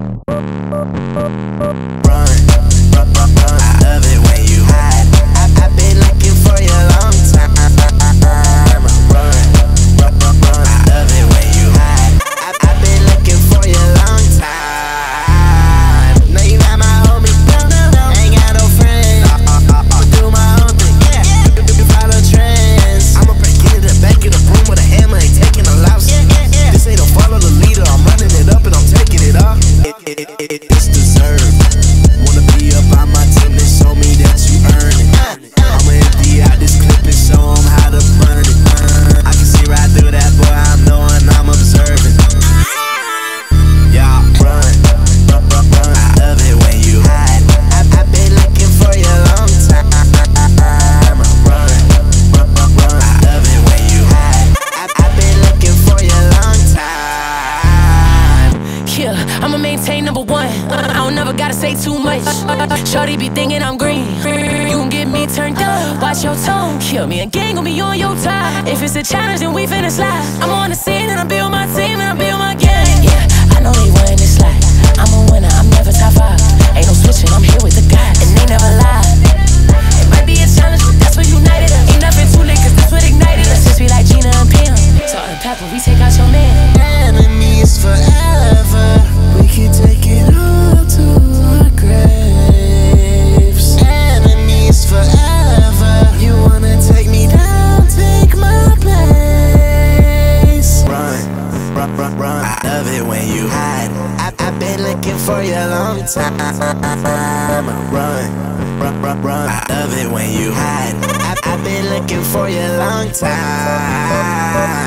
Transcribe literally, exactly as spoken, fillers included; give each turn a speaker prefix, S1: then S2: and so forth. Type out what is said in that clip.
S1: Shorty be thinking I'm green. You gon' get me turned up. Watch your tone. Kill me and gang gon' be on your time. If it's a challenge, then we finna slide. I'm on the scene and I build my team and I build my gang. Yeah, I know they wantin' this life. I'm a winner, I'm never top five. Ain't no switching, I'm here with the guys, and they never lie. It might be a challenge, but that's what united us. Ain't nothing too late, cause that's what ignited us. Just be like Gina and Pam. Salt and pepper, we take out your man.
S2: Enemies forever. We can take it all to our graves. Enemies forever. You wanna take me down, take my place.
S3: Run, run, run, run. I love it when you hide. I, I've been looking for you a long time. Run, run, run, run. I love it when you hide. I, I've been looking for you a long time.